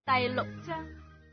第6章。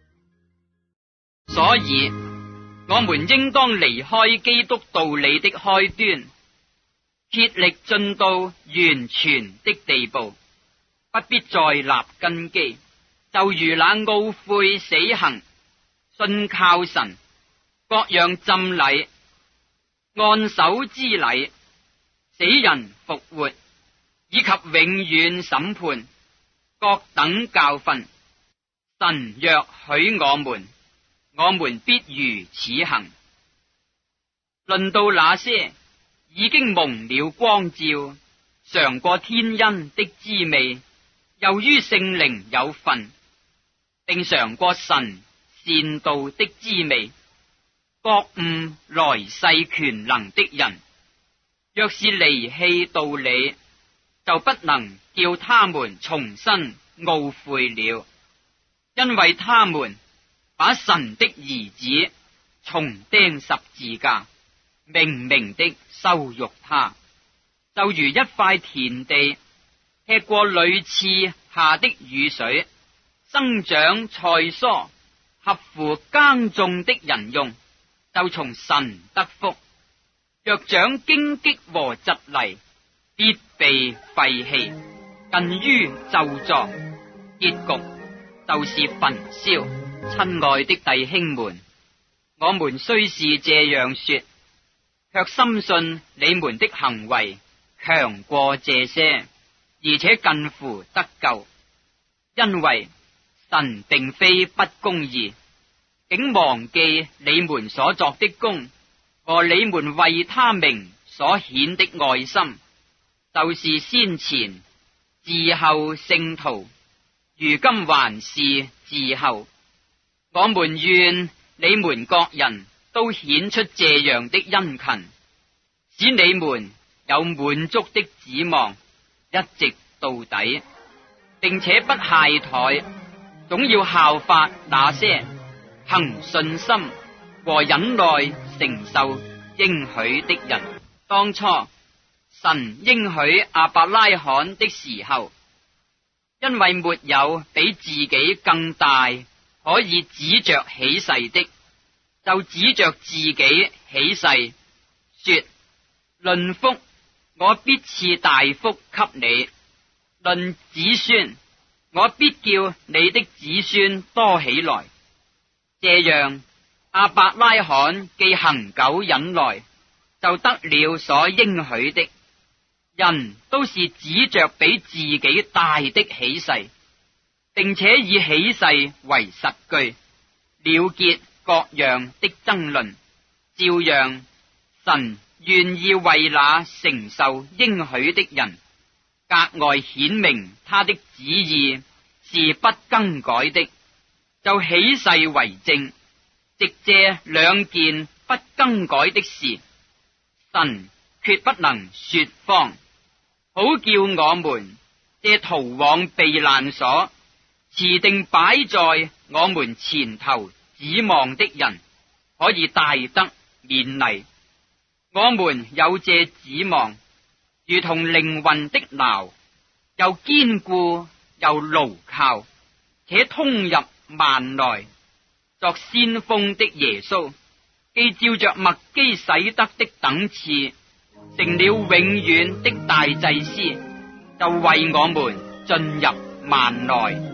所以我們應當離開基督道理的開端，竭力進到完全的地步，不必再立根基，就如那懊悔死行、信靠神、各樣浸禮、按手之禮、死人復活，以及永遠審判各等教訓。神若許我們必如此行。論到那些已經蒙了光照，嘗過天恩的滋味，又於聖靈有份，並嘗過神善道的滋味，覺悟來世權能的人，若是離棄道理，就不能叫他們重新懊悔了，因為他們把神的兒子重釘十字架，明明的羞辱他，就如一塊田地吃過屢次下的雨水，生長菜蔬，合乎耕種的人用，就從神得福；若長荊棘和蒺藜，必被廢棄，近於咒詛，結局就是焚燒。親愛的弟兄們，我們雖是這樣說，卻深信你們的行為強過這些，而且近乎得救，因為神並非不公義，竟忘記你們所作的工和你們為他名所顯的愛心，就是先前伺候聖徒，如今還是伺候。我們願你們各人都顯出這樣的殷勤，使你們有滿足的指望，一直到底，並且不懈怠，總要效法那些憑信心和忍耐承受應許的人。當初神應許亞伯拉罕的時候，因為沒有比自己更大可以指着起誓的，就指着自己起誓說：論福，我必賜大福給你；論子孫，我必叫你的子孫多起來。這樣，亞伯拉罕既恒久忍耐，就得了所應許的。人都是指着比自己大的起誓，並且以起誓為實據，了結各樣的爭論。照樣，神願意為那承受應許的人，格外顯明他的旨意是不更改的，就起誓為證，藉這兩件不更改的事，神決不能說謊，好叫我們這逃往避難所持定擺在我們前頭指望的人，可以大得勉勵。我們有這指望，如同靈魂的錨，又堅固又牢靠，且通入幔內。作先鋒的耶穌，既照着麥基洗德的等次，成了永遠的大祭司，就為我們進入幔內。